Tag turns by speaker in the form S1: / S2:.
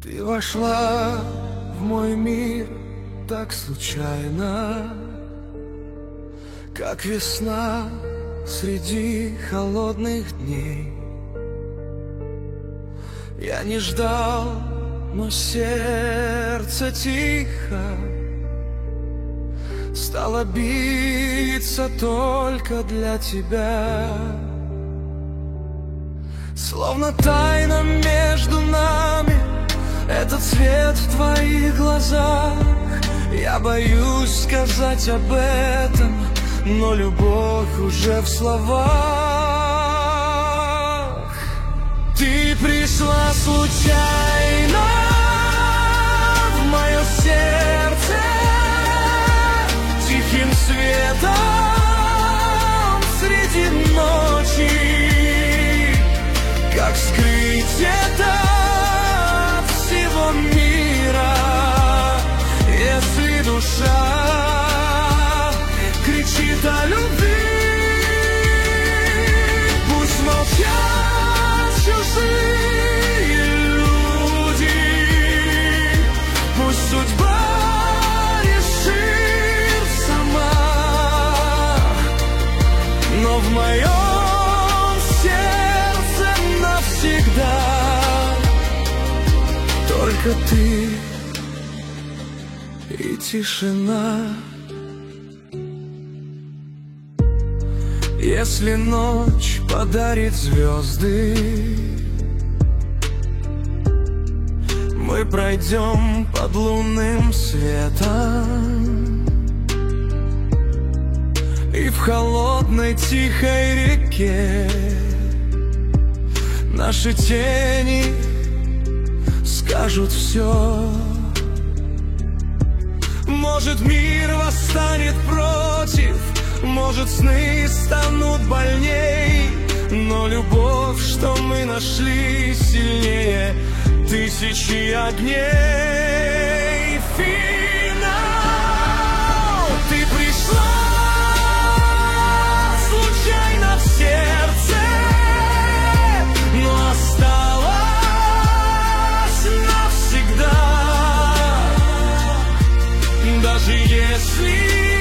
S1: Ты вошла в мой мир так случайно, как весна среди холодных дней. Я не ждал, но сердце тихо стало биться только для тебя. Словно тайна между нами, этот свет в твоих глазах. Я боюсь сказать об этом, но любовь уже в словах. Ты пришла случайно в мое сердце тихим светом среди ночи. Как скрыть это от всего мира, если душа кричит о любви? Пусть молчат чужие люди, пусть судьба решит сама, но в моем сердце навсегда только ты и тишина. Если ночь подарит звезды, мы пройдем под лунным светом, и в холодной тихой реке наши тени скажут все. Может, мир восстанет против, может, сны станут больней, но любовь, что мы нашли, сильнее тысячи огней. Финал! Ты пришла случайно в сердце, но осталась навсегда. Даже если